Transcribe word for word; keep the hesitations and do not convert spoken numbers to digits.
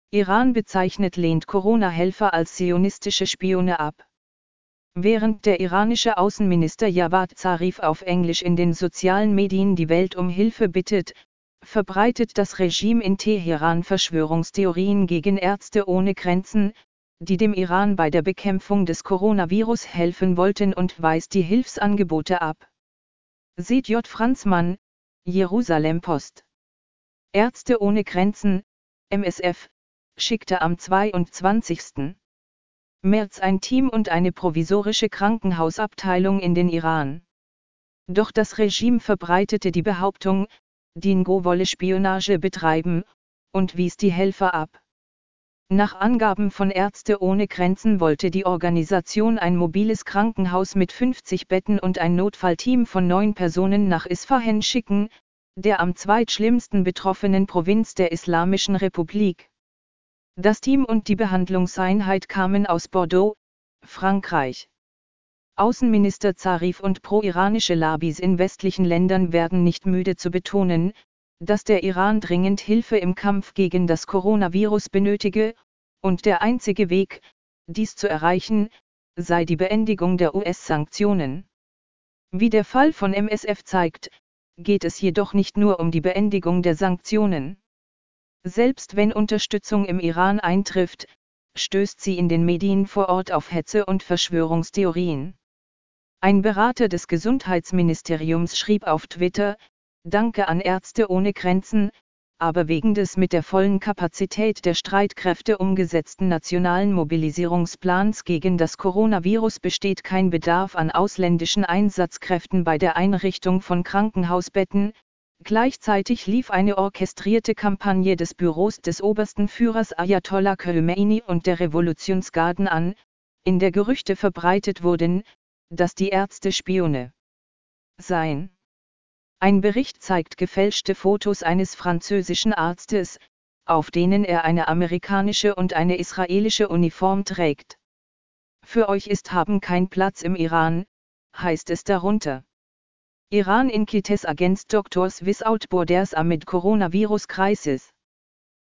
Iran bezeichnet lehnt Corona-Helfer als zionistische Spione ab. Während der iranische Außenminister Javad Zarif auf Englisch in den sozialen Medien die Welt um Hilfe bittet, verbreitet das Regime in Teheran Verschwörungstheorien gegen Ärzte ohne Grenzen, die dem Iran bei der Bekämpfung des Coronavirus helfen wollten, und weist die Hilfsangebote ab. Sieht J. Franzmann, Jerusalem Post. Ärzte ohne Grenzen, M S F, schickte am zweiundzwanzigsten März ein Team und eine provisorische Krankenhausabteilung in den Iran. Doch das Regime verbreitete die Behauptung, Dingo wolle Spionage betreiben, und wies die Helfer ab. Nach Angaben von Ärzte ohne Grenzen wollte die Organisation ein mobiles Krankenhaus mit fünfzig Betten und ein Notfallteam von neun Personen nach Isfahan schicken, der am zweitschlimmsten betroffenen Provinz der Islamischen Republik. Das Team und die Behandlungseinheit kamen aus Bordeaux, Frankreich. Außenminister Zarif und pro-iranische Lobbys in westlichen Ländern werden nicht müde zu betonen, dass der Iran dringend Hilfe im Kampf gegen das Coronavirus benötige, und der einzige Weg, dies zu erreichen, sei die Beendigung der U S-Sanktionen. Wie der Fall von M S F zeigt, geht es jedoch nicht nur um die Beendigung der Sanktionen. Selbst wenn Unterstützung im Iran eintrifft, stößt sie in den Medien vor Ort auf Hetze und Verschwörungstheorien. Ein Berater des Gesundheitsministeriums schrieb auf Twitter: Danke an Ärzte ohne Grenzen, aber wegen des mit der vollen Kapazität der Streitkräfte umgesetzten nationalen Mobilisierungsplans gegen das Coronavirus besteht kein Bedarf an ausländischen Einsatzkräften bei der Einrichtung von Krankenhausbetten. Gleichzeitig lief eine orchestrierte Kampagne des Büros des obersten Führers Ayatollah Khomeini und der Revolutionsgarden an, in der Gerüchte verbreitet wurden, dass die Ärzte Spione seien. Ein Bericht zeigt gefälschte Fotos eines französischen Arztes, auf denen er eine amerikanische und eine israelische Uniform trägt. Für euch ist haben kein Platz im Iran, heißt es darunter. Iran inquiets against doctors without borders amid coronavirus crisis.